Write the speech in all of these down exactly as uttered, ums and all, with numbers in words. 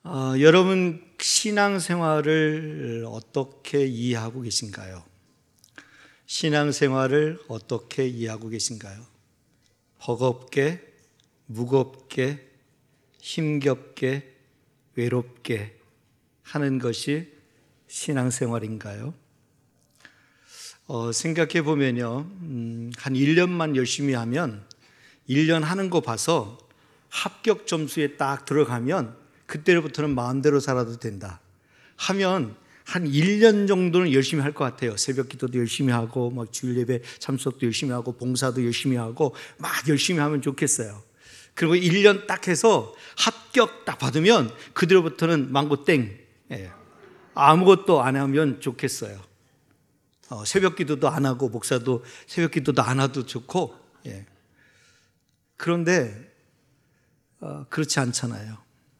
어, 여러분 신앙생활을 어떻게 이해하고 계신가요? 신앙생활을 어떻게 이해하고 계신가요? 버겁게, 무겁게, 힘겹게, 외롭게 하는 것이 신앙생활인가요? 어, 생각해 보면요, 음, 한 일 년만 열심히 하면 일 년 하는 거 봐서 합격 점수에 딱 들어가면 그때부터는 마음대로 살아도 된다 하면 한 일 년 정도는 열심히 할 것 같아요. 새벽 기도도 열심히 하고 막 주일 예배 참석도 열심히 하고 봉사도 열심히 하고 막 열심히 하면 좋겠어요. 그리고 일 년 딱 해서 합격 딱 받으면 그때부터는 망고 땡. 예. 아무것도 안 하면 좋겠어요. 어, 새벽 기도도 안 하고 목사도 새벽 기도도 안 해도 좋고. 예. 그런데 어, 그렇지 않잖아요.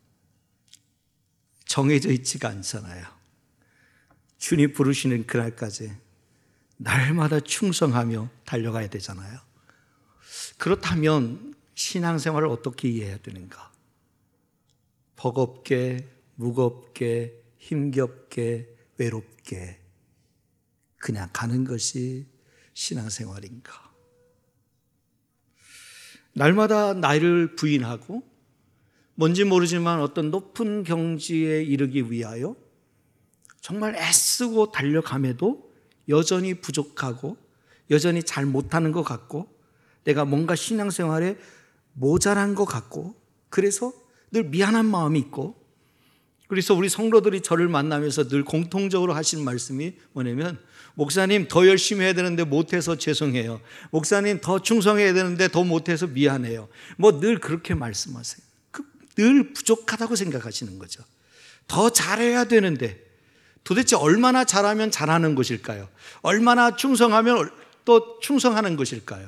정해져 있지가 않잖아요. 주님 부르시는 그날까지 날마다 충성하며 달려가야 되잖아요. 그렇다면 신앙생활을 어떻게 이해해야 되는가? 버겁게, 무겁게, 힘겹게, 외롭게 그냥 가는 것이 신앙생활인가? 날마다 나이를 부인하고 뭔지 모르지만 어떤 높은 경지에 이르기 위하여 정말 애쓰고 달려감에도 여전히 부족하고 여전히 잘 못하는 것 같고 내가 뭔가 신앙생활에 모자란 것 같고 그래서 늘 미안한 마음이 있고 그래서 우리 성도들이 저를 만나면서 늘 공통적으로 하시는 말씀이 뭐냐면 목사님 더 열심히 해야 되는데 못해서 죄송해요. 목사님 더 충성해야 되는데 더 못해서 미안해요. 뭐 늘 그렇게 말씀하세요. 늘 부족하다고 생각하시는 거죠. 더 잘해야 되는데 도대체 얼마나 잘하면 잘하는 것일까요? 얼마나 충성하면 또 충성하는 것일까요?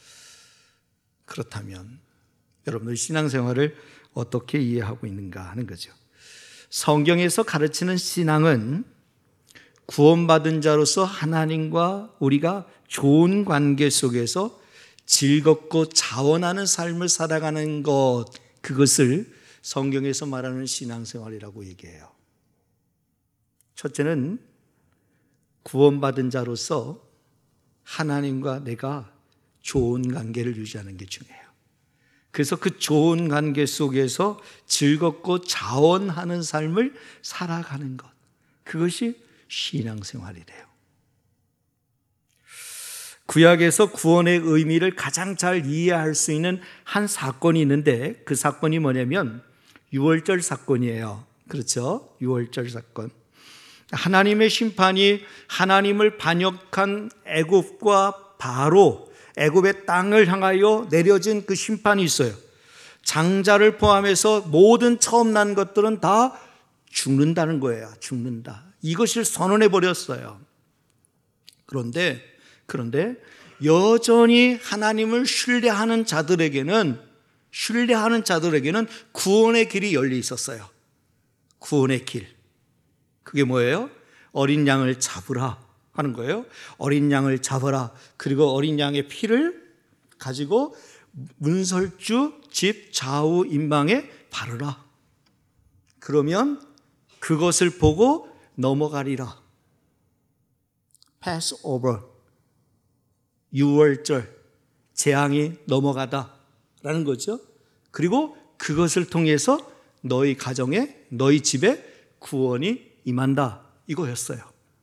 그렇다면 여러분들 신앙생활을 어떻게 이해하고 있는가 하는 거죠. 성경에서 가르치는 신앙은 구원받은 자로서 하나님과 우리가 좋은 관계 속에서 즐겁고 자원하는 삶을 살아가는 것, 그것을 성경에서 말하는 신앙생활이라고 얘기해요. 첫째는 구원받은 자로서 하나님과 내가 좋은 관계를 유지하는 게 중요해요. 그래서 그 좋은 관계 속에서 즐겁고 자원하는 삶을 살아가는 것, 그것이 신앙생활이래요. 구약에서 구원의 의미를 가장 잘 이해할 수 있는 한 사건이 있는데 그 사건이 뭐냐면 유월절 사건이에요. 그렇죠? 유월절 사건. 하나님의 심판이 하나님을 반역한 애굽과 바로 애굽의 땅을 향하여 내려진 그 심판이 있어요. 장자를 포함해서 모든 처음 난 것들은 다 죽는다는 거예요. 죽는다. 이것을 선언해 버렸어요. 그런데 그런데 여전히 하나님을 신뢰하는 자들에게는 신뢰하는 자들에게는 구원의 길이 열려 있었어요. 구원의 길. 그게 뭐예요? 어린 양을 잡으라 하는 거예요. 어린 양을 잡아라. 그리고 어린 양의 피를 가지고 문설주 집 좌우 임방에 바르라. 그러면 그것을 보고 넘어가리라. Pass over. 유월절 재앙이 넘어가다라는 거죠. 그리고 그것을 통해서 너희 가정에 너희 집에 구원이 임한다 이거였어요.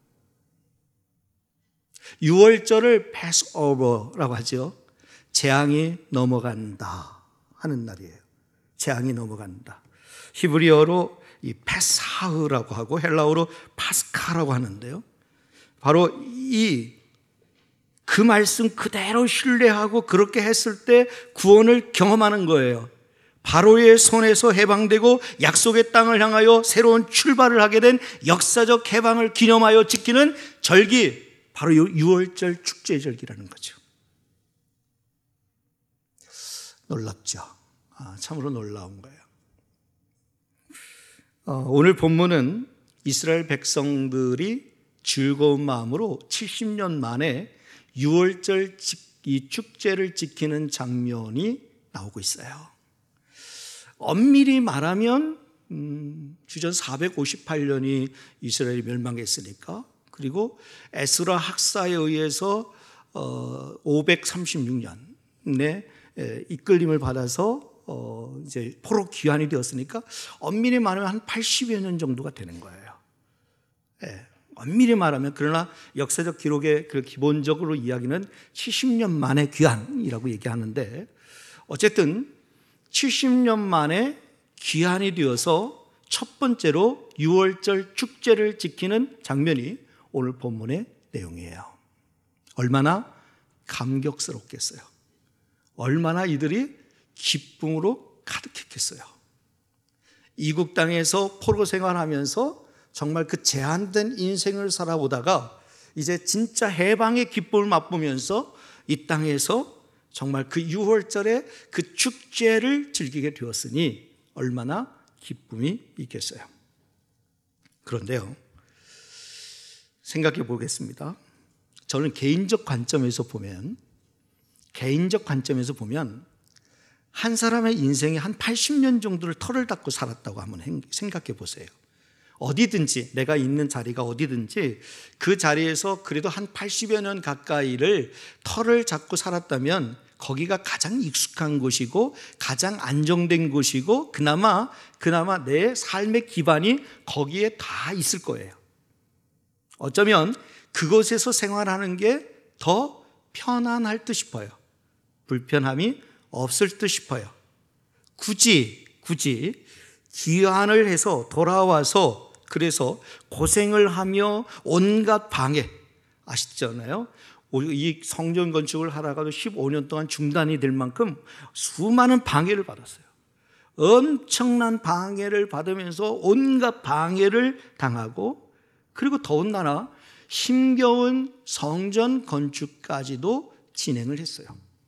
유월절을 패스오버라고 하죠. 재앙이 넘어간다 하는 날이에요. 재앙이 넘어간다. 히브리어로 이 페사흐라고 하고 헬라어로 파스카라고 하는데요. 바로 이 그 말씀 그대로 신뢰하고 그렇게 했을 때 구원을 경험하는 거예요. 바로의 손에서 해방되고 약속의 땅을 향하여 새로운 출발을 하게 된 역사적 해방을 기념하여 지키는 절기, 바로 유월절 축제절기라는 거죠. 놀랍죠? 아, 참으로 놀라운 거예요. 어, 오늘 본문은 이스라엘 백성들이 즐거운 마음으로 칠십 년 만에 유월절 이 축제를 지키는 장면이 나오고 있어요. 엄밀히 말하면 음, 주전 사백오십팔 년이 이스라엘이 멸망했으니까, 그리고 에스라 학사에 의해서 어, 오백삼십육 년에 이끌림을 받아서 어, 이제 포로 귀환이 되었으니까 엄밀히 말하면 한 팔십여 년 정도가 되는 거예요. 예, 엄밀히 말하면. 그러나 역사적 기록의 그 기본적으로 이야기는 칠십 년 만에 귀환이라고 얘기하는데, 어쨌든 칠십 년 만에 귀환이 되어서 첫 번째로 유월절 축제를 지키는 장면이 오늘 본문의 내용이에요. 얼마나 감격스럽겠어요. 얼마나 이들이 기쁨으로 가득했겠어요. 이국 땅에서 포로 생활하면서 정말 그 제한된 인생을 살아보다가 이제 진짜 해방의 기쁨을 맛보면서 이 땅에서 정말 그 유월절의 그 축제를 즐기게 되었으니 얼마나 기쁨이 있겠어요. 그런데요, 생각해 보겠습니다. 저는 개인적 관점에서 보면, 개인적 관점에서 보면 한 사람의 인생이 한 팔십 년 정도를 털을 닫고 살았다고 한번 생각해 보세요. 어디든지, 내가 있는 자리가 어디든지 그 자리에서 그래도 한 팔십여 년 가까이를 털을 잡고 살았다면 거기가 가장 익숙한 곳이고 가장 안정된 곳이고 그나마 그나마 내 삶의 기반이 거기에 다 있을 거예요. 어쩌면 그곳에서 생활하는 게 더 편안할 듯 싶어요. 불편함이 없을 듯 싶어요. 굳이 굳이 귀환을 해서 돌아와서 그래서 고생을 하며 온갖 방해, 아시잖아요. 이 성전 건축을 하다가도 십오 년 동안 중단이 될 만큼 수많은 방해를 받았어요. 엄청난 방해를 받으면서 온갖 방해를 당하고, 그리고 더군다나 힘겨운 성전 건축까지도 진행을 했어요.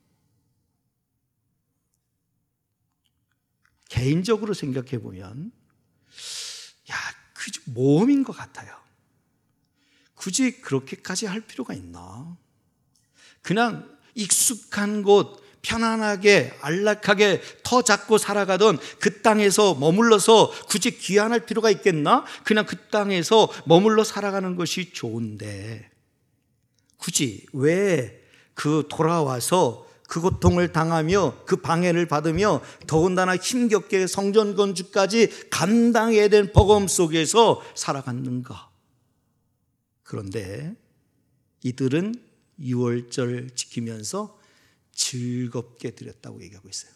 개인적으로 생각해 보면, 야, 그 모험인 것 같아요. 굳이 그렇게까지 할 필요가 있나? 그냥 익숙한 곳, 편안하게 안락하게 터 잡고 살아가던 그 땅에서 머물러서 굳이 귀환할 필요가 있겠나? 그냥 그 땅에서 머물러 살아가는 것이 좋은데 굳이 왜 그 돌아와서 그 고통을 당하며 그 방해를 받으며 더군다나 힘겹게 성전 건축까지 감당해야 된 버거움 속에서 살아갔는가? 그런데 이들은 유월절 지키면서 즐겁게 드렸다고 얘기하고 있어요.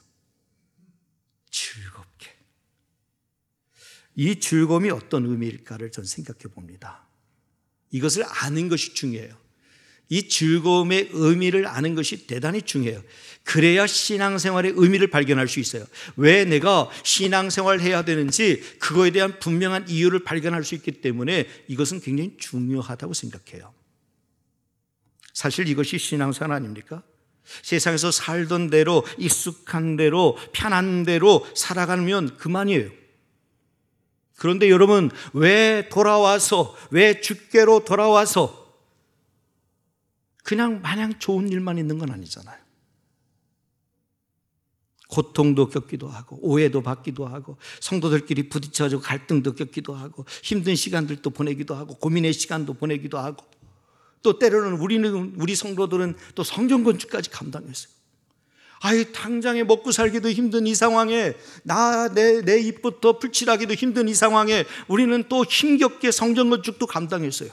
즐겁게. 이 즐거움이 어떤 의미일까를 전 생각해 봅니다. 이것을 아는 것이 중요해요. 이 즐거움의 의미를 아는 것이 대단히 중요해요. 그래야 신앙생활의 의미를 발견할 수 있어요. 왜 내가 신앙생활을 해야 되는지 그거에 대한 분명한 이유를 발견할 수 있기 때문에 이것은 굉장히 중요하다고 생각해요. 사실 이것이 신앙생활 아닙니까? 세상에서 살던 대로 익숙한 대로 편한 대로 살아가면 그만이에요. 그런데 여러분, 왜 돌아와서, 왜 주께로 돌아와서 그냥 마냥 좋은 일만 있는 건 아니잖아요. 고통도 겪기도 하고 오해도 받기도 하고 성도들끼리 부딪혀서 갈등도 겪기도 하고 힘든 시간들도 보내기도 하고 고민의 시간도 보내기도 하고 또 때로는 우리는 우리 성도들은 또 성전 건축까지 감당했어요. 아이, 당장에 먹고 살기도 힘든 이 상황에, 나 내 내 입부터 풀칠하기도 힘든 이 상황에 우리는 또 힘겹게 성전 건축도 감당했어요.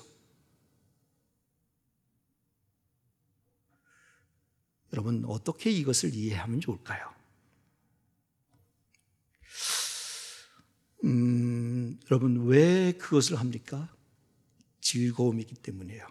여러분, 어떻게 이것을 이해하면 좋을까요? 음, 여러분, 왜 그것을 합니까? 즐거움이기 때문이에요.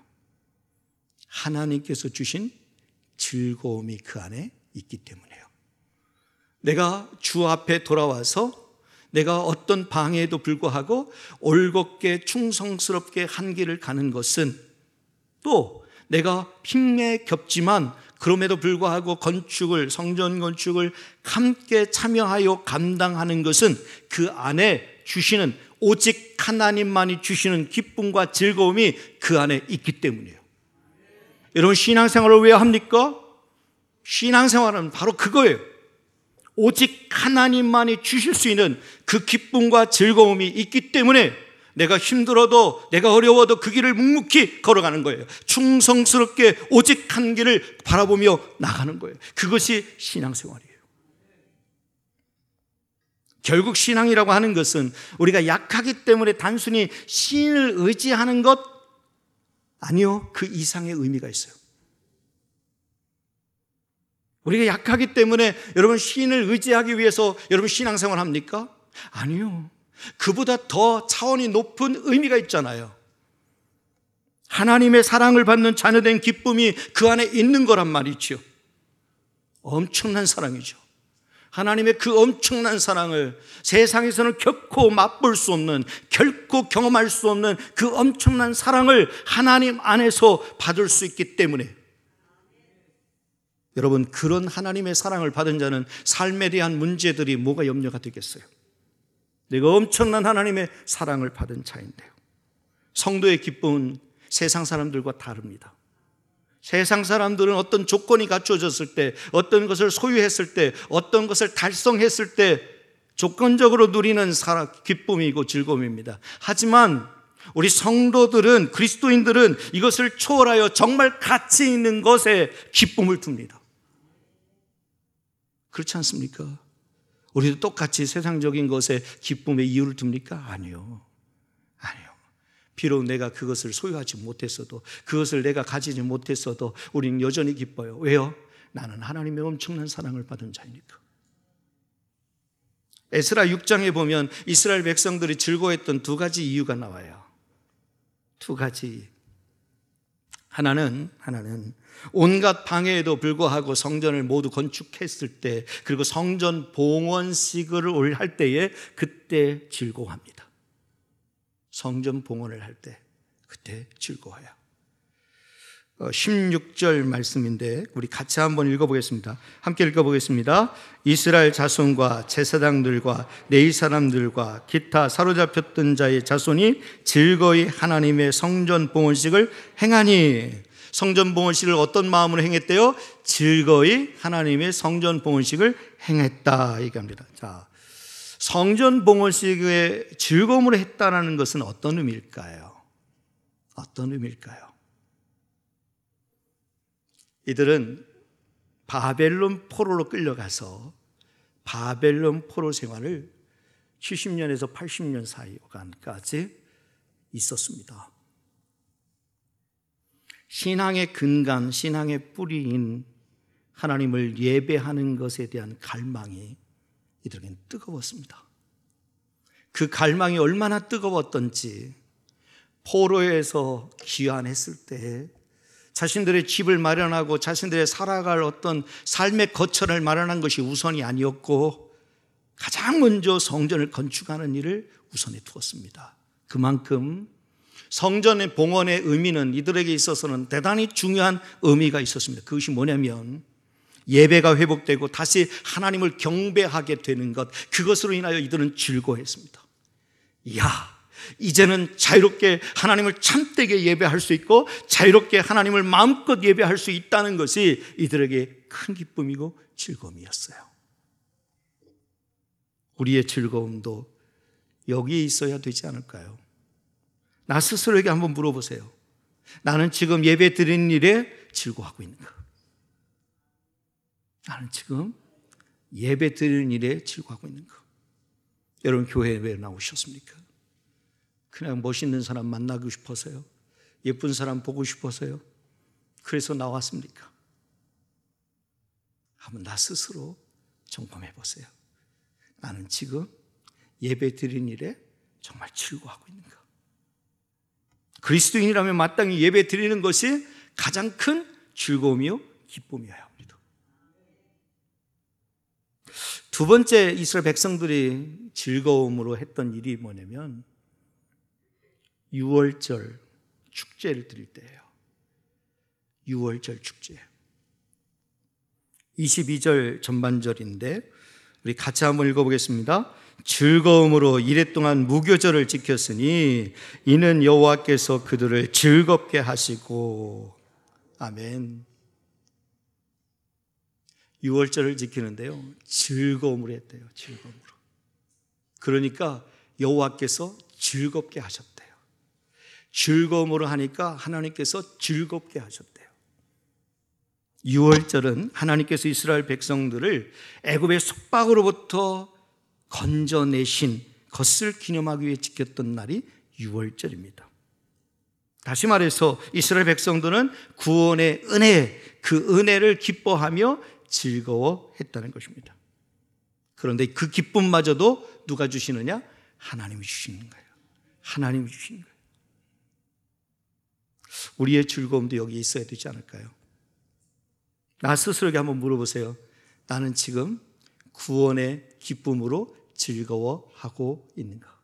하나님께서 주신 즐거움이 그 안에 있기 때문이에요. 내가 주 앞에 돌아와서 내가 어떤 방해에도 불구하고 올곧게 충성스럽게 한 길을 가는 것은, 또 내가 핑계 겹지만 그럼에도 불구하고 건축을, 성전 건축을 함께 참여하여 감당하는 것은 그 안에 주시는, 오직 하나님만이 주시는 기쁨과 즐거움이 그 안에 있기 때문이에요. 여러분, 신앙생활을 왜 합니까? 신앙생활은 바로 그거예요. 오직 하나님만이 주실 수 있는 그 기쁨과 즐거움이 있기 때문에 내가 힘들어도 내가 어려워도 그 길을 묵묵히 걸어가는 거예요. 충성스럽게 오직 한 길을 바라보며 나가는 거예요. 그것이 신앙생활이에요. 결국 신앙이라고 하는 것은 우리가 약하기 때문에 단순히 신을 의지하는 것 아니요, 그 이상의 의미가 있어요. 우리가 약하기 때문에 여러분 신을 의지하기 위해서 여러분 신앙생활 합니까? 아니요. 그보다 더 차원이 높은 의미가 있잖아요. 하나님의 사랑을 받는 자녀된 기쁨이 그 안에 있는 거란 말이죠. 엄청난 사랑이죠. 하나님의 그 엄청난 사랑을 세상에서는 결코 맛볼 수 없는, 결코 경험할 수 없는 그 엄청난 사랑을 하나님 안에서 받을 수 있기 때문에 여러분, 그런 하나님의 사랑을 받은 자는 삶에 대한 문제들이 뭐가 염려가 되겠어요? 내가 엄청난 하나님의 사랑을 받은 자인데요. 성도의 기쁨은 세상 사람들과 다릅니다. 세상 사람들은 어떤 조건이 갖춰졌을 때, 어떤 것을 소유했을 때, 어떤 것을 달성했을 때 조건적으로 누리는 사랑, 기쁨이고 즐거움입니다. 하지만 우리 성도들은, 그리스도인들은 이것을 초월하여 정말 가치 있는 것에 기쁨을 둡니다. 그렇지 않습니까? 우리도 똑같이 세상적인 것에 기쁨의 이유를 둡니까? 아니요. 아니요. 비록 내가 그것을 소유하지 못했어도, 그것을 내가 가지지 못했어도 우리는 여전히 기뻐요. 왜요? 나는 하나님의 엄청난 사랑을 받은 자이니까. 에스라 육 장에 보면 이스라엘 백성들이 즐거워했던 두 가지 이유가 나와요. 두 가지. 하나는, 하나는 온갖 방해에도 불구하고 성전을 모두 건축했을 때, 그리고 성전 봉헌식을 할 때에 그때 즐거워합니다. 성전 봉헌을 할 때 그때 즐거워요. 십육 절 말씀인데 우리 같이 한번 읽어보겠습니다. 함께 읽어보겠습니다. 이스라엘 자손과 제사장들과 레위 사람들과 기타 사로잡혔던 자의 자손이 즐거이 하나님의 성전 봉헌식을 행하니. 성전 봉헌식을 어떤 마음으로 행했대요? 즐거이 하나님의 성전 봉헌식을 행했다 얘기합니다. 자, 성전 봉헌식의 즐거움으로 했다는 것은 어떤 의미일까요? 어떤 의미일까요? 이들은 바벨론 포로로 끌려가서 바벨론 포로 생활을 칠십 년에서 팔십 년 사이간까지 있었습니다. 신앙의 근간, 신앙의 뿌리인 하나님을 예배하는 것에 대한 갈망이 이들에게는 뜨거웠습니다. 그 갈망이 얼마나 뜨거웠던지 포로에서 귀환했을 때 자신들의 집을 마련하고 자신들의 살아갈 어떤 삶의 거처를 마련한 것이 우선이 아니었고 가장 먼저 성전을 건축하는 일을 우선에 두었습니다. 그만큼 성전의 봉헌의 의미는 이들에게 있어서는 대단히 중요한 의미가 있었습니다. 그것이 뭐냐면 예배가 회복되고 다시 하나님을 경배하게 되는 것, 그것으로 인하여 이들은 즐거워했습니다. 이야, 이제는 자유롭게 하나님을 참되게 예배할 수 있고 자유롭게 하나님을 마음껏 예배할 수 있다는 것이 이들에게 큰 기쁨이고 즐거움이었어요. 우리의 즐거움도 여기에 있어야 되지 않을까요? 나 스스로에게 한번 물어보세요. 나는 지금 예배 드리는 일에 즐거워하고 있는가? 나는 지금 예배 드리는 일에 즐거워하고 있는가? 여러분, 교회에 왜 나오셨습니까? 그냥 멋있는 사람 만나고 싶어서요? 예쁜 사람 보고 싶어서요? 그래서 나왔습니까? 한번 나 스스로 점검해 보세요. 나는 지금 예배 드리는 일에 정말 즐거워하고 있는가? 그리스도인이라면 마땅히 예배 드리는 것이 가장 큰 즐거움이요 기쁨이어야 합니다. 두 번째 이스라엘 백성들이 즐거움으로 했던 일이 뭐냐면 유월절 축제를 드릴 때예요. 유월절 축제. 이십이 절 전반절인데 우리 같이 한번 읽어보겠습니다. 즐거움으로 이래 동안 무교절을 지켰으니 이는 여호와께서 그들을 즐겁게 하시고. 아멘. 유월절을 지키는데요, 즐거움으로 했대요. 즐거움으로. 그러니까 여호와께서 즐겁게 하셨대요. 즐거움으로 하니까 하나님께서 즐겁게 하셨대요. 유월절은 하나님께서 이스라엘 백성들을 애굽의 속박으로부터 건져내신 것을 기념하기 위해 지켰던 날이 유월절입니다. 다시 말해서 이스라엘 백성들은 구원의 은혜, 그 은혜를 기뻐하며 즐거워했다는 것입니다. 그런데 그 기쁨마저도 누가 주시느냐? 하나님이 주시는 거예요. 하나님이 주시는 거예요. 우리의 즐거움도 여기 있어야 되지 않을까요? 나 스스로에게 한번 물어보세요. 나는 지금 구원의 기쁨으로 즐거워하고 있는가?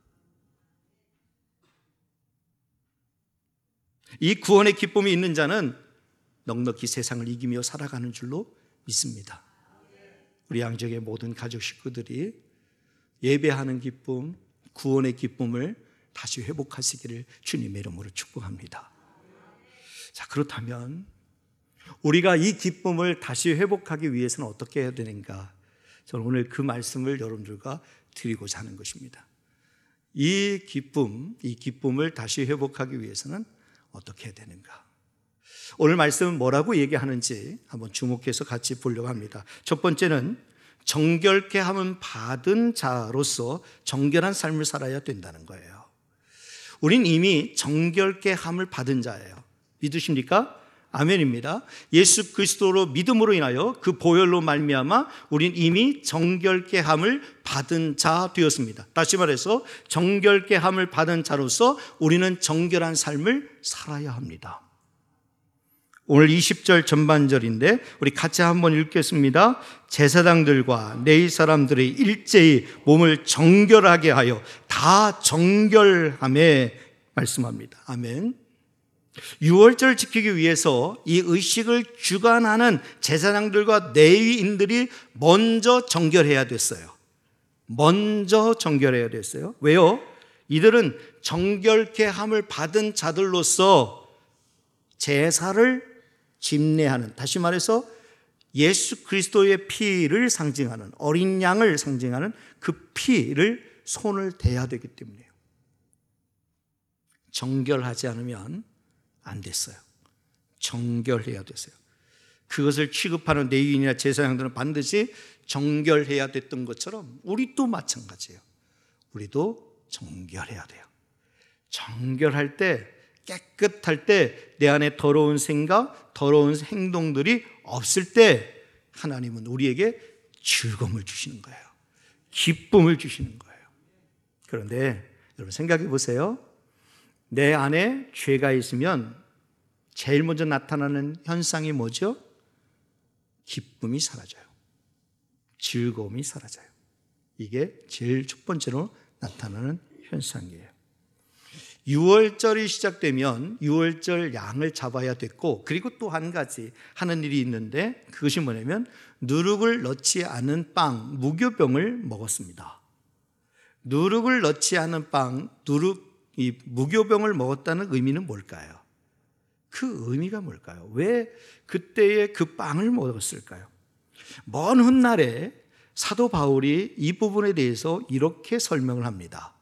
이 구원의 기쁨이 있는 자는 넉넉히 세상을 이기며 살아가는 줄로 믿습니다. 우리 양적의 모든 가족 식구들이 예배하는 기쁨, 구원의 기쁨을 다시 회복하시기를 주님의 이름으로 축복합니다. 자, 그렇다면 우리가 이 기쁨을 다시 회복하기 위해서는 어떻게 해야 되는가? 저는 오늘 그 말씀을 여러분들과 드리고자 하는 것입니다. 이 기쁨, 이 기쁨을 다시 회복하기 위해서는 어떻게 해야 되는가? 오늘 말씀은 뭐라고 얘기하는지 한번 주목해서 같이 보려고 합니다. 첫 번째는 정결케 함은 받은 자로서 정결한 삶을 살아야 된다는 거예요. 우린 이미 정결케 함을 받은 자예요. 믿으십니까? 아멘입니다. 예수 그리스도로 믿음으로 인하여 그 보혈로 말미암아 우린 이미 정결케 함을 받은 자 되었습니다. 다시 말해서 정결케 함을 받은 자로서 우리는 정결한 삶을 살아야 합니다. 오늘 이십 절 전반절인데 우리 같이 한번 읽겠습니다. 제사장들과 레위 사람들이 일제히 몸을 정결하게 하여 다 정결함에 말씀합니다. 아멘. 유월절 지키기 위해서 이 의식을 주관하는 제사장들과 레위인들이 먼저 정결해야 됐어요. 먼저 정결해야 됐어요. 왜요? 이들은 정결케 함을 받은 자들로서 제사를 집례하는, 다시 말해서 예수 그리스도의 피를 상징하는, 어린 양을 상징하는 그 피를 손을 대야 되기 때문이에요. 정결하지 않으면 안 됐어요. 정결해야 됐어요. 그것을 취급하는 레위인이나 제사장들은 반드시 정결해야 됐던 것처럼 우리도 마찬가지예요. 우리도 정결해야 돼요. 정결할 때, 깨끗할 때 내 안에 더러운 생각, 더러운 행동들이 없을 때 하나님은 우리에게 즐거움을 주시는 거예요. 기쁨을 주시는 거예요. 그런데 여러분 생각해 보세요. 내 안에 죄가 있으면 제일 먼저 나타나는 현상이 뭐죠? 기쁨이 사라져요. 즐거움이 사라져요. 이게 제일 첫 번째로 나타나는 현상이에요. 유월절이 시작되면 유월절 양을 잡아야 됐고, 그리고 또 한 가지 하는 일이 있는데 그것이 뭐냐면 누룩을 넣지 않은 빵, 무교병을 먹었습니다. 누룩을 넣지 않은 빵, 누룩, 이 무교병을 먹었다는 의미는 뭘까요? 그 의미가 뭘까요? 왜 그때에 그 빵을 먹었을까요? 먼 훗날에 사도 바울이 이 부분에 대해서 이렇게 설명을 합니다.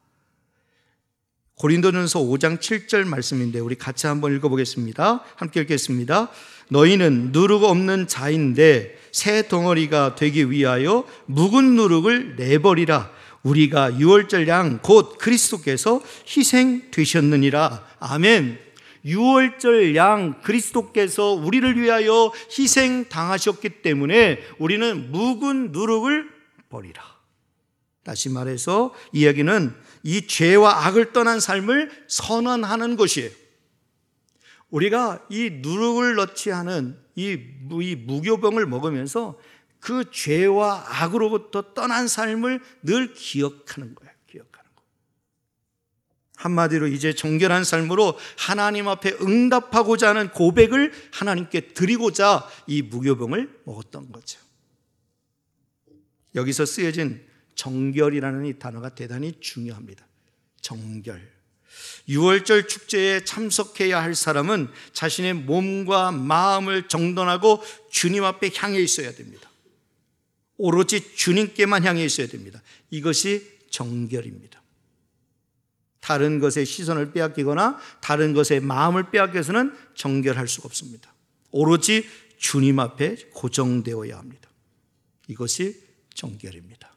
고린도전서 오 장 칠 절 말씀인데 우리 같이 한번 읽어보겠습니다. 함께 읽겠습니다. 너희는 누룩 없는 자인데 새 덩어리가 되기 위하여 묵은 누룩을 내버리라. 우리가 유월절 양 곧 그리스도께서 희생되셨느니라. 아멘. 유월절 양 그리스도께서 우리를 위하여 희생당하셨기 때문에 우리는 묵은 누룩을 버리라. 다시 말해서 이야기는 이 죄와 악을 떠난 삶을 선언하는 것이에요. 우리가 이 누룩을 넣지 않은 이, 이 무교병을 먹으면서 그 죄와 악으로부터 떠난 삶을 늘 기억하는 거예요. 기억하는 거. 한마디로 이제 정결한 삶으로 하나님 앞에 응답하고자 하는 고백을 하나님께 드리고자 이 무교병을 먹었던 거죠. 여기서 쓰여진 정결이라는 이 단어가 대단히 중요합니다. 정결. 유월절 축제에 참석해야 할 사람은 자신의 몸과 마음을 정돈하고 주님 앞에 향해 있어야 됩니다. 오로지 주님께만 향해 있어야 됩니다. 이것이 정결입니다. 다른 것에 시선을 빼앗기거나 다른 것에 마음을 빼앗겨서는 정결할 수가 없습니다. 오로지 주님 앞에 고정되어야 합니다. 이것이 정결입니다.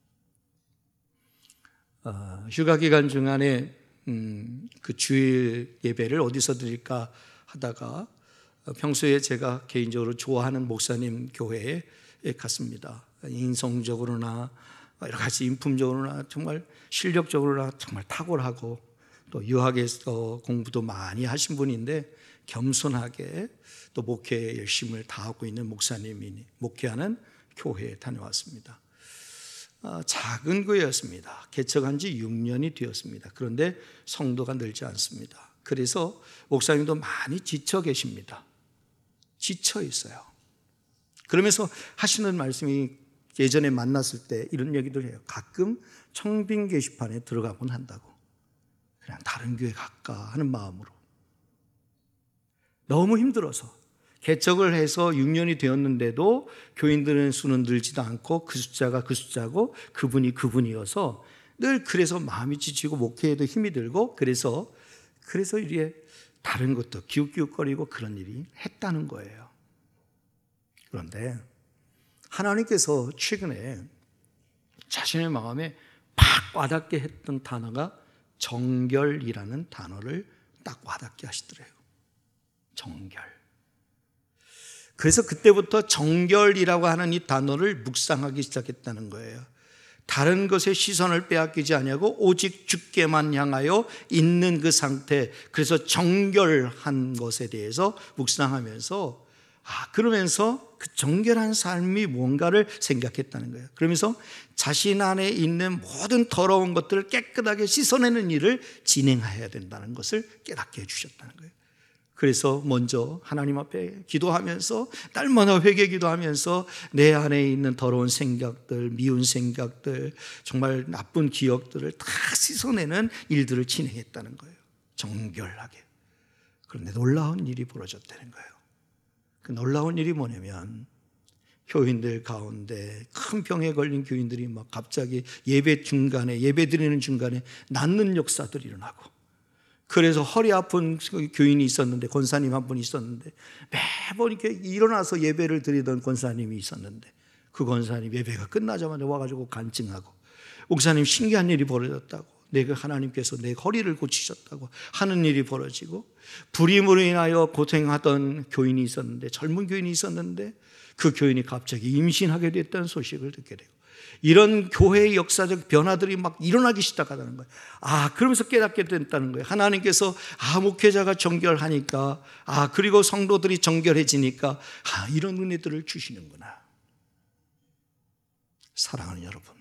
어, 휴가 기간 중간에 음, 그 주일 예배를 어디서 드릴까 하다가 평소에 제가 개인적으로 좋아하는 목사님 교회에 갔습니다. 인성적으로나 여러 가지 인품적으로나 정말 실력적으로나 정말 탁월하고 또 유학에서 공부도 많이 하신 분인데 겸손하게 또 목회에 열심을 다하고 있는 목사님이 목회하는 교회에 다녀왔습니다. 작은 교회였습니다. 개척한 지 육 년이 되었습니다. 그런데 성도가 늘지 않습니다. 그래서 목사님도 많이 지쳐 계십니다. 지쳐 있어요. 그러면서 하시는 말씀이 예전에 만났을 때 이런 얘기들 해요. 가끔 청빙 게시판에 들어가곤 한다고. 그냥 다른 교회 갈까 하는 마음으로. 너무 힘들어서 개척을 해서 육 년이 되었는데도 교인들의 수는 늘지도 않고 그 숫자가 그 숫자고 그분이 그분이어서 늘 그래서 마음이 지치고 목회에도 힘이 들고 그래서 그래서 이게 다른 것도 기웃기웃거리고 그런 일이 했다는 거예요. 그런데 하나님께서 최근에 자신의 마음에 팍 와닿게 했던 단어가 정결이라는 단어를 딱 와닿게 하시더래요. 정결. 그래서 그때부터 정결이라고 하는 이 단어를 묵상하기 시작했다는 거예요. 다른 것에 시선을 빼앗기지 아니하고 오직 주께만 향하여 있는 그 상태, 그래서 정결한 것에 대해서 묵상하면서 아 그러면서 그 정결한 삶이 뭔가를 생각했다는 거예요. 그러면서 자신 안에 있는 모든 더러운 것들을 깨끗하게 씻어내는 일을 진행해야 된다는 것을 깨닫게 해주셨다는 거예요. 그래서 먼저 하나님 앞에 기도하면서 날마다 회개 기도하면서 내 안에 있는 더러운 생각들, 미운 생각들, 정말 나쁜 기억들을 다 씻어내는 일들을 진행했다는 거예요. 정결하게. 그런데 놀라운 일이 벌어졌다는 거예요. 그 놀라운 일이 뭐냐면 교인들 가운데 큰 병에 걸린 교인들이 막 갑자기 예배 중간에 예배 드리는 중간에 낫는 역사들이 일어나고 그래서 허리 아픈 교인이 있었는데 권사님 한 분이 있었는데 매번 이렇게 일어나서 예배를 드리던 권사님이 있었는데 그 권사님 예배가 끝나자마자 와가지고 간증하고 목사님 신기한 일이 벌어졌다고 내가 하나님께서 내 허리를 고치셨다고 하는 일이 벌어지고 불임으로 인하여 고생하던 교인이 있었는데 젊은 교인이 있었는데 그 교인이 갑자기 임신하게 됐다는 소식을 듣게 되고 이런 교회의 역사적 변화들이 막 일어나기 시작하다는 거예요. 아, 그러면서 깨닫게 됐다는 거예요. 하나님께서 아, 목회자가 정결하니까 아, 그리고 성도들이 정결해지니까 아, 이런 은혜들을 주시는구나. 사랑하는 여러분,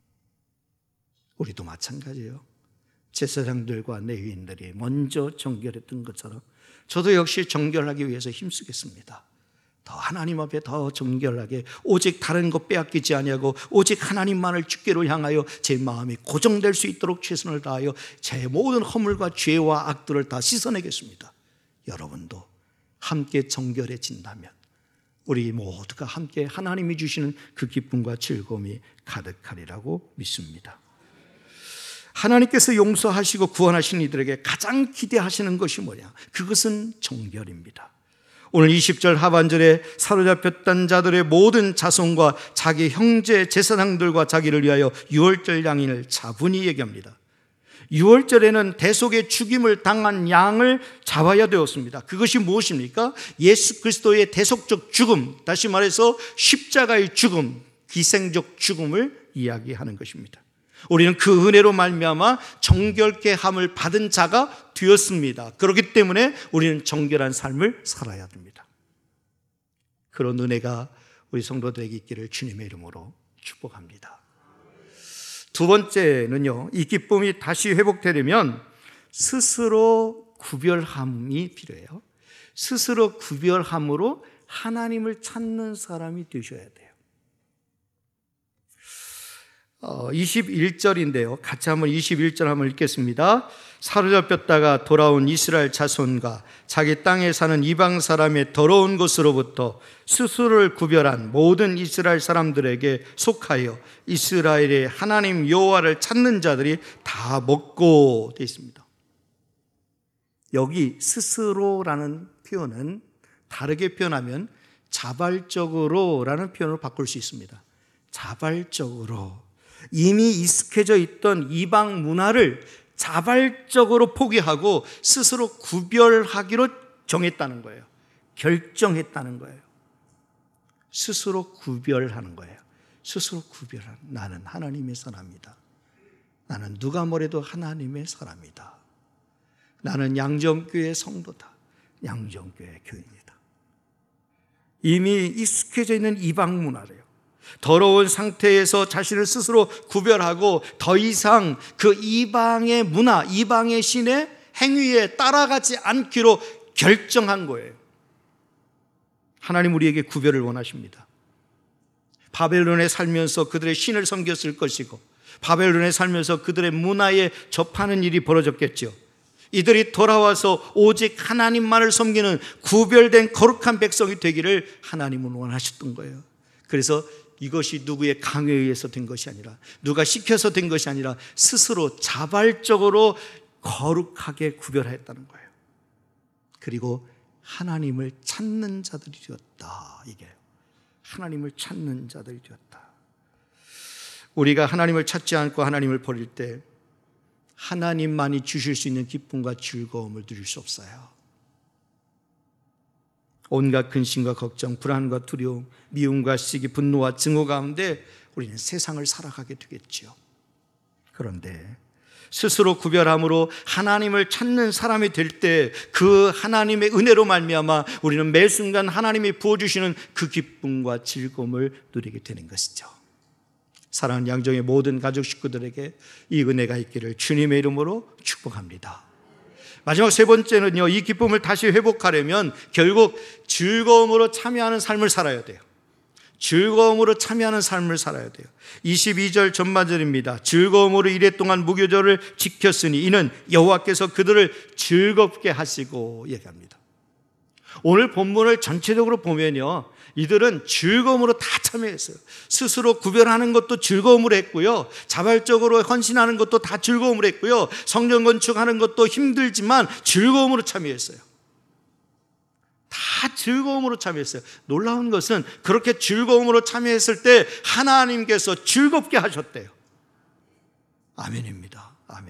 우리도 마찬가지예요. 제사장들과 레위인들이 먼저 정결했던 것처럼 저도 역시 정결하기 위해서 힘쓰겠습니다. 더 하나님 앞에 더 정결하게 오직 다른 것 빼앗기지 아니하고 오직 하나님만을 주께로 향하여 제 마음이 고정될 수 있도록 최선을 다하여 제 모든 허물과 죄와 악들을 다 씻어내겠습니다. 여러분도 함께 정결해진다면 우리 모두가 함께 하나님이 주시는 그 기쁨과 즐거움이 가득하리라고 믿습니다. 하나님께서 용서하시고 구원하신 이들에게 가장 기대하시는 것이 뭐냐? 그것은 정결입니다. 오늘 이십 절 하반절에 사로잡혔던 자들의 모든 자손과 자기 형제 제사장들과 자기를 위하여 유월절 양을 차분히 얘기합니다. 유월절에는 대속의 죽임을 당한 양을 잡아야 되었습니다. 그것이 무엇입니까? 예수 그리스도의 대속적 죽음, 다시 말해서 십자가의 죽음, 기생적 죽음을 이야기하는 것입니다. 우리는 그 은혜로 말미암아 정결케 함을 받은 자가 되었습니다. 그렇기 때문에 우리는 정결한 삶을 살아야 됩니다. 그런 은혜가 우리 성도들에게 있기를 주님의 이름으로 축복합니다. 두 번째는요, 이 기쁨이 다시 회복되려면 스스로 구별함이 필요해요. 스스로 구별함으로 하나님을 찾는 사람이 되셔야 돼요. 이십일 절인데요. 같이 한번 이십일 절 한번 읽겠습니다. 사로잡혔다가 돌아온 이스라엘 자손과 자기 땅에 사는 이방 사람의 더러운 것으로부터 스스로를 구별한 모든 이스라엘 사람들에게 속하여 이스라엘의 하나님 여호와를 찾는 자들이 다 먹고 되어 있습니다. 여기 스스로라는 표현은 다르게 표현하면 자발적으로 라는 표현으로 바꿀 수 있습니다. 자발적으로 이미 익숙해져 있던 이방 문화를 자발적으로 포기하고 스스로 구별하기로 정했다는 거예요. 결정했다는 거예요. 스스로 구별하는 거예요. 스스로 구별하는, 나는 하나님의 사람이다. 나는 누가 뭐래도 하나님의 사람이다. 나는 양정교회 성도다. 양정교회 교인이다. 이미 익숙해져 있는 이방 문화래요. 더러운 상태에서 자신을 스스로 구별하고 더 이상 그 이방의 문화, 이방의 신의 행위에 따라가지 않기로 결정한 거예요. 하나님 우리에게 구별을 원하십니다. 바벨론에 살면서 그들의 신을 섬겼을 것이고 바벨론에 살면서 그들의 문화에 접하는 일이 벌어졌겠죠. 이들이 돌아와서 오직 하나님만을 섬기는 구별된 거룩한 백성이 되기를 하나님은 원하셨던 거예요. 그래서 이것이 누구의 강요에 의해서 된 것이 아니라, 누가 시켜서 된 것이 아니라 스스로 자발적으로 거룩하게 구별했다는 거예요. 그리고 하나님을 찾는 자들이 되었다. 이게 하나님을 찾는 자들이 되었다. 우리가 하나님을 찾지 않고 하나님을 버릴 때 하나님만이 주실 수 있는 기쁨과 즐거움을 누릴 수 없어요. 온갖 근심과 걱정, 불안과 두려움, 미움과 시기, 분노와 증오 가운데 우리는 세상을 살아가게 되겠지요. 그런데 스스로 구별함으로 하나님을 찾는 사람이 될 때 그 하나님의 은혜로 말미암아 우리는 매 순간 하나님이 부어주시는 그 기쁨과 즐거움을 누리게 되는 것이죠. 사랑하는 양정의 모든 가족 식구들에게 이 은혜가 있기를 주님의 이름으로 축복합니다. 마지막 세 번째는요, 이 기쁨을 다시 회복하려면 결국 즐거움으로 참여하는 삶을 살아야 돼요. 즐거움으로 참여하는 삶을 살아야 돼요. 이십이 절 전반절입니다. 즐거움으로 이랫동안 무교절을 지켰으니 이는 여호와께서 그들을 즐겁게 하시고 얘기합니다. 오늘 본문을 전체적으로 보면요, 이들은 즐거움으로 다 참여했어요. 스스로 구별하는 것도 즐거움으로 했고요, 자발적으로 헌신하는 것도 다 즐거움으로 했고요, 성전 건축하는 것도 힘들지만 즐거움으로 참여했어요. 다 즐거움으로 참여했어요. 놀라운 것은 그렇게 즐거움으로 참여했을 때 하나님께서 즐겁게 하셨대요. 아멘입니다. 아멘.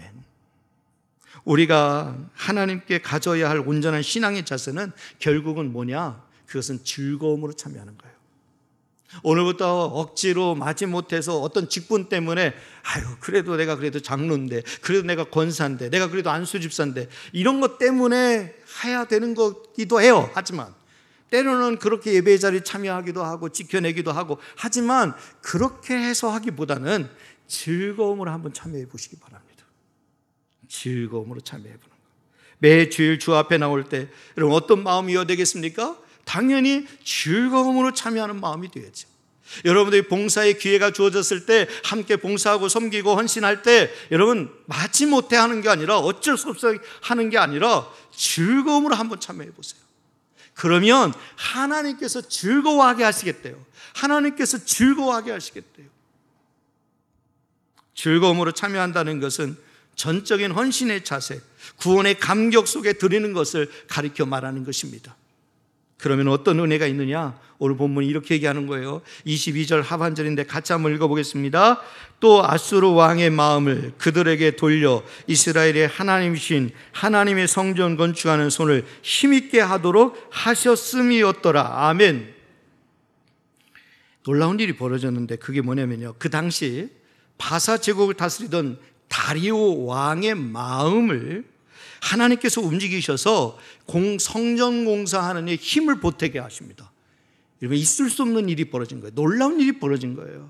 우리가 하나님께 가져야 할 온전한 신앙의 자세는 결국은 뭐냐? 그것은 즐거움으로 참여하는 거예요. 오늘부터 억지로 마지 못해서 어떤 직분 때문에 아유 그래도 내가 그래도 장로인데, 그래도 내가 권사인데, 내가 그래도 안수집사인데, 이런 것 때문에 해야 되는 거기도 해요. 하지만 때로는 그렇게 예배의 자리에 참여하기도 하고 지켜내기도 하고, 하지만 그렇게 해서 하기보다는 즐거움으로 한번 참여해 보시기 바랍니다. 즐거움으로 참여해 보는 거. 매 주일 주 앞에 나올 때 여러분 어떤 마음이어야 되겠습니까? 당연히 즐거움으로 참여하는 마음이 되겠죠. 여러분들이 봉사의 기회가 주어졌을 때 함께 봉사하고 섬기고 헌신할 때 여러분 마지못해 하는 게 아니라, 어쩔 수 없어 하는 게 아니라 즐거움으로 한번 참여해 보세요. 그러면 하나님께서 즐거워하게 하시겠대요. 하나님께서 즐거워하게 하시겠대요. 즐거움으로 참여한다는 것은 전적인 헌신의 자세, 구원의 감격 속에 드리는 것을 가리켜 말하는 것입니다. 그러면 어떤 은혜가 있느냐? 오늘 본문이 이렇게 얘기하는 거예요. 이십이 절 하반절인데 같이 한번 읽어보겠습니다. 또 아수르 왕의 마음을 그들에게 돌려 이스라엘의 하나님이신 하나님의 성전 건축하는 손을 힘있게 하도록 하셨음이었더라. 아멘. 놀라운 일이 벌어졌는데 그게 뭐냐면요, 그 당시 바사 제국을 다스리던 다리오 왕의 마음을 하나님께서 움직이셔서 공, 성전 공사하는 데 힘을 보태게 하십니다. 여러분, 있을 수 없는 일이 벌어진 거예요. 놀라운 일이 벌어진 거예요.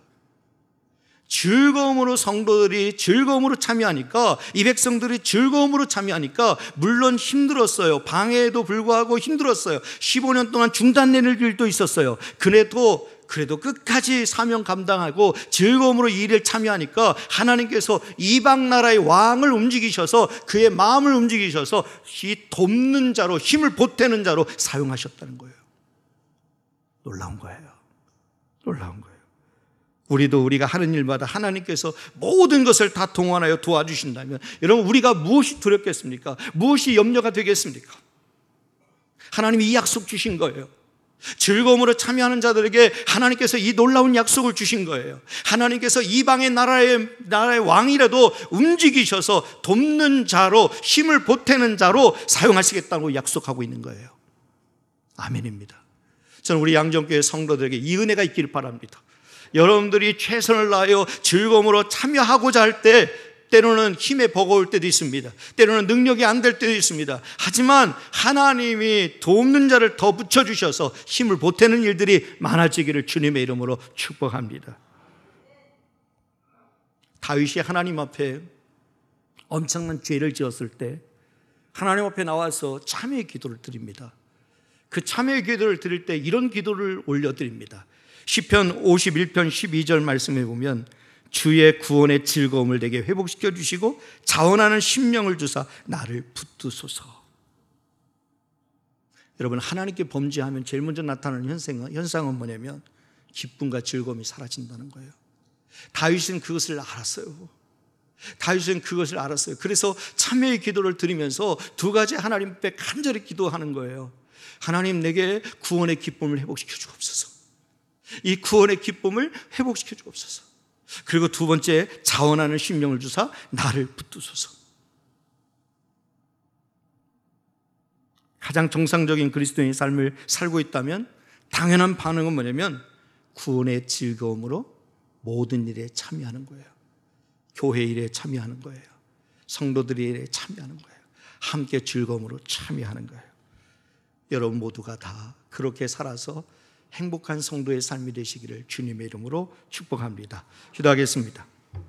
즐거움으로 성도들이 즐거움으로 참여하니까, 이 백성들이 즐거움으로 참여하니까 물론 힘들었어요. 방해에도 불구하고 힘들었어요. 십오 년 동안 중단내릴 일도 있었어요. 그래도 그래도 끝까지 사명 감당하고 즐거움으로 이 일에 참여하니까 하나님께서 이방 나라의 왕을 움직이셔서 그의 마음을 움직이셔서 이 돕는 자로, 힘을 보태는 자로 사용하셨다는 거예요. 놀라운 거예요. 놀라운 거예요. 우리도 우리가 하는 일마다 하나님께서 모든 것을 다 동원하여 도와주신다면 여러분, 우리가 무엇이 두렵겠습니까? 무엇이 염려가 되겠습니까? 하나님이 이 약속 주신 거예요. 즐거움으로 참여하는 자들에게 하나님께서 이 놀라운 약속을 주신 거예요. 하나님께서 이방의 나라의, 나라의 왕이라도 움직이셔서 돕는 자로, 힘을 보태는 자로 사용하시겠다고 약속하고 있는 거예요. 아멘입니다. 저는 우리 양정교회 성도들에게 이 은혜가 있기를 바랍니다. 여러분들이 최선을 다하여 즐거움으로 참여하고자 할 때 때로는 힘에 버거울 때도 있습니다. 때로는 능력이 안 될 때도 있습니다. 하지만 하나님이 돕는 자를 더 붙여주셔서 힘을 보태는 일들이 많아지기를 주님의 이름으로 축복합니다. 다윗이 하나님 앞에 엄청난 죄를 지었을 때 하나님 앞에 나와서 참회의 기도를 드립니다. 그 참회의 기도를 드릴 때 이런 기도를 올려드립니다. 시편 오십일 편 십이 절 말씀해 보면 주의 구원의 즐거움을 내게 회복시켜 주시고 자원하는 심령을 주사 나를 붙드소서. 여러분, 하나님께 범죄하면 제일 먼저 나타나는 현상은, 현상은 뭐냐면 기쁨과 즐거움이 사라진다는 거예요. 다윗은 그것을 알았어요. 다윗은 그것을 알았어요. 그래서 참회의 기도를 드리면서 두 가지 하나님 앞에 간절히 기도하는 거예요. 하나님, 내게 구원의 기쁨을 회복시켜 주옵소서. 이 구원의 기쁨을 회복시켜 주옵소서. 그리고 두 번째, 자원하는 심령을 주사 나를 붙드소서. 가장 정상적인 그리스도인의 삶을 살고 있다면 당연한 반응은 뭐냐면 구원의 즐거움으로 모든 일에 참여하는 거예요. 교회 일에 참여하는 거예요. 성도들의 일에 참여하는 거예요. 함께 즐거움으로 참여하는 거예요. 여러분 모두가 다 그렇게 살아서 행복한 성도의 삶이 되시기를 주님의 이름으로 축복합니다. 기도하겠습니다.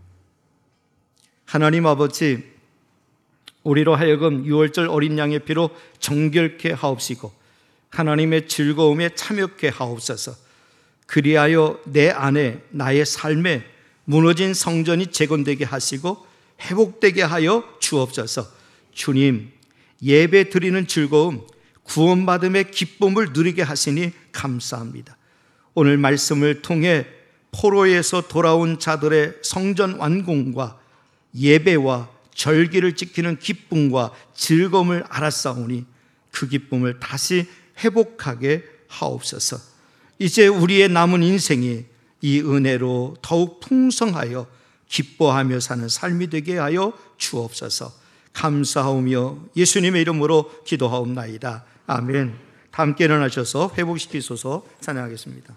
하나님 아버지, 우리로 하여금 유월절 어린 양의 피로 정결케 하옵시고 하나님의 즐거움에 참여케 하옵소서. 그리하여 내 안에 나의 삶에 무너진 성전이 재건되게 하시고 회복되게 하여 주옵소서. 주님, 예배 드리는 즐거움, 구원받음의 기쁨을 누리게 하시니 감사합니다. 오늘 말씀을 통해 포로에서 돌아온 자들의 성전 완공과 예배와 절기를 지키는 기쁨과 즐거움을 알았사오니 그 기쁨을 다시 회복하게 하옵소서. 이제 우리의 남은 인생이 이 은혜로 더욱 풍성하여 기뻐하며 사는 삶이 되게 하여 주옵소서. 감사하오며 예수님의 이름으로 기도하옵나이다. 아멘. 다 함께 일어나셔서 회복시키소서 찬양하겠습니다.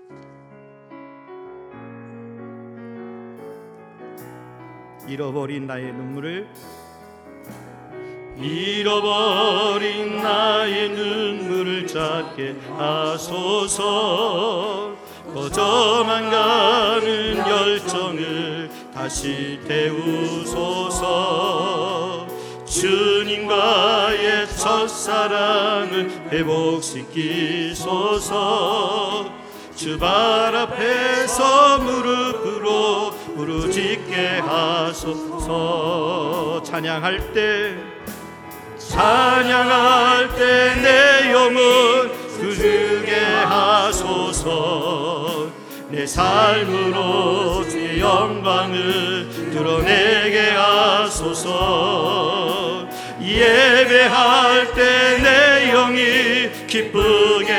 잃어버린 나의 눈물을 잃어버린 나의 눈물을 찾게 하소서. 꺼져만 가는 열정을 다시 태우소서. 주님과의 첫사랑을 회복시키소서. 주 발 앞에서 무릎 꿇어 부르짖게 하소서. 찬양할 때 찬양할 때 내 영혼 부르게 하소서. 내 삶으로 주의 영광을 드러내게 하소서. 예배할 때 내 영이 기쁘게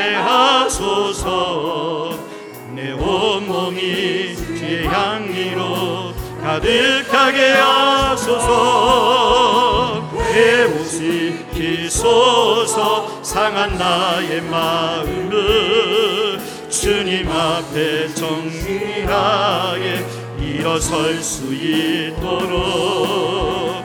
하소서. 내 온몸이 주의 향기로 가득하게 하소서. 회복시키소서. 상한 나의 마음을 주님 앞에 정밀하게 일어설 수 있도록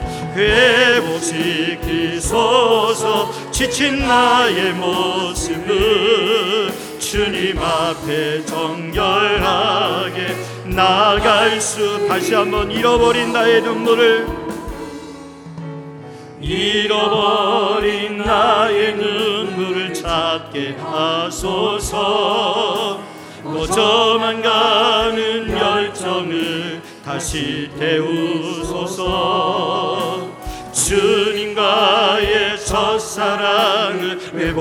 회복시키소서. 지친 나의 모습을 주님 앞에 정결하게 나갈 수. 다시 한번 잃어버린 나의 눈물을 잃어버린 나의 눈물을 찾게 하소서. 꺼져 저만 가는 열정을 다시 태우소서. 주님과의 첫사랑을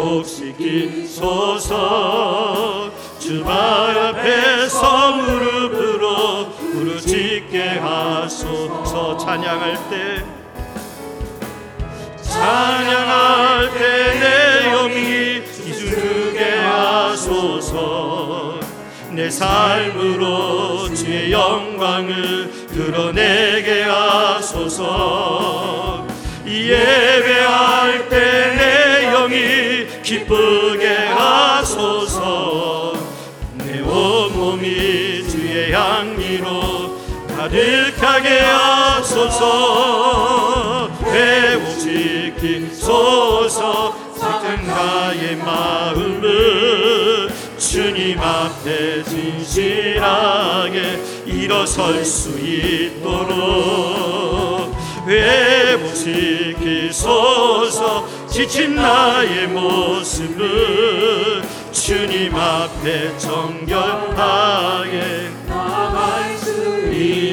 회복시키소서. 주 발 앞에서 무릎으로 부르짖게 하소서. 찬양할 때 찬양할 때 내 영이 기준하게 하소서. 내 삶으로 주의 영광을 드러내게 하소서. 예배할 때 내 영이 기쁘게 하소서. 내 온몸이 주의 향기로 가득하게 하소서. 회복시키소서. 작은 나의 마음을 주님 앞에 진실하게 일어설 수 있도록 회복시키소서. 지친 나의 모습을 주님 앞에 정결하게 나갈 수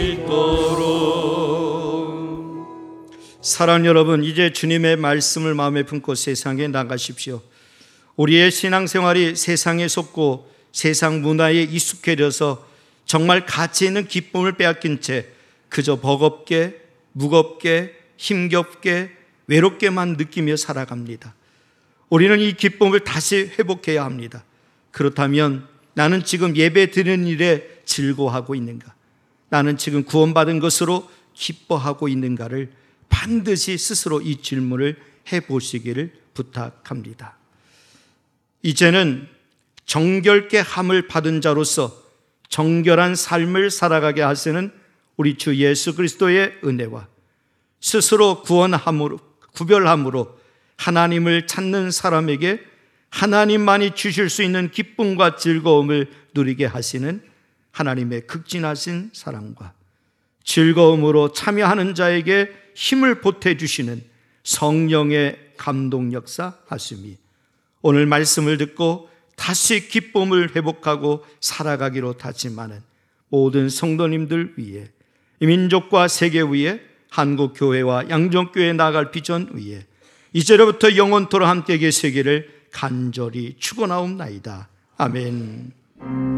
있도록. 사랑하는 여러분, 이제 주님의 말씀을 마음에 품고 세상에 나가십시오. 우리의 신앙생활이 세상에 속고 세상 문화에 익숙해져서 정말 가치 있는 기쁨을 빼앗긴 채 그저 버겁게, 무겁게, 힘겹게, 외롭게만 느끼며 살아갑니다. 우리는 이 기쁨을 다시 회복해야 합니다. 그렇다면 나는 지금 예배 드리는 일에 즐거워하고 있는가? 나는 지금 구원받은 것으로 기뻐하고 있는가를 반드시 스스로 이 질문을 해보시기를 부탁합니다. 이제는 정결케 함을 받은 자로서 정결한 삶을 살아가게 하시는 우리 주 예수 그리스도의 은혜와 스스로 구원함으로, 구별함으로 하나님을 찾는 사람에게 하나님만이 주실 수 있는 기쁨과 즐거움을 누리게 하시는 하나님의 극진하신 사랑과 즐거움으로 참여하는 자에게 힘을 보태주시는 성령의 감동 역사 하심이 오늘 말씀을 듣고 다시 기쁨을 회복하고 살아가기로 다짐하는 모든 성도님들 위해, 이 민족과 세계 위에, 한국교회와 양정교회에 나아갈 비전 위에 이제로부터 영원토록 함께 계시기를 간절히 축원하옵나이다. 아멘.